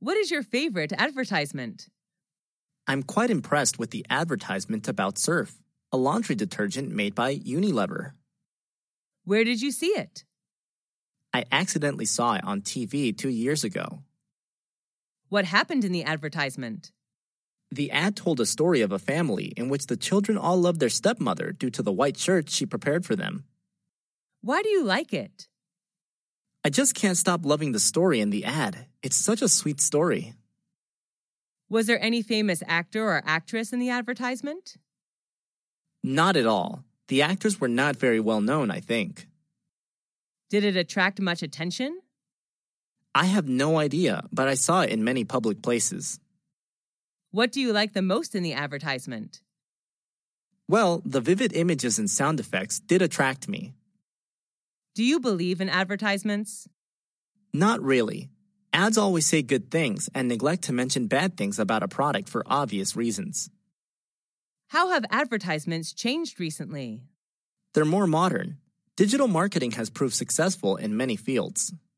What is your favorite advertisement? I'm quite impressed with the advertisement about Surf, a laundry detergent made by Unilever. Where did you see it? I accidentally saw it on TV 2 years ago. What happened in the advertisement? The ad told a story of a family in which the children all loved their stepmother due to the white shirts she prepared for them. Why do you like it? I just can't stop loving the story in the ad. It's such a sweet story. Was there any famous actor or actress in the advertisement? Not at all. The actors were not very well known, I think. Did it attract much attention? I have no idea, but I saw it in many public places. What do you like the most in the advertisement? Well, the vivid images and sound effects did attract me. Do you believe in advertisements? Not really. Ads always say good things and neglect to mention bad things about a product for obvious reasons. How have advertisements changed recently? They're more modern. Digital marketing has proved successful in many fields.